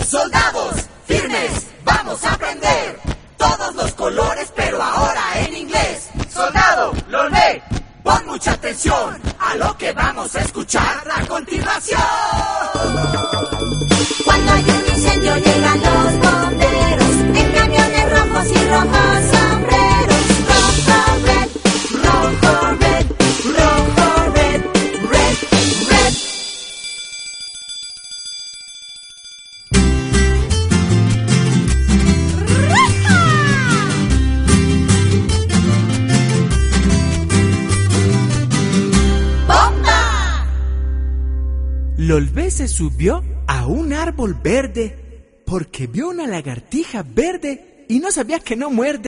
Soldados, firmes, vamos a aprender todos los colores, pero ahora en inglés. Soldado, Lolmé, pon mucha atención a lo que vamos a escuchar a continuación. Cuando hay un incendio llegan los bomberos en camiones rojos y rojos sombreros. Rojo, red, rojo, red, rojo, red, red, red. ¡Bomba! Lolvé se subió a un árbol verde porque vio una lagartija verde y no sabía que no muerde.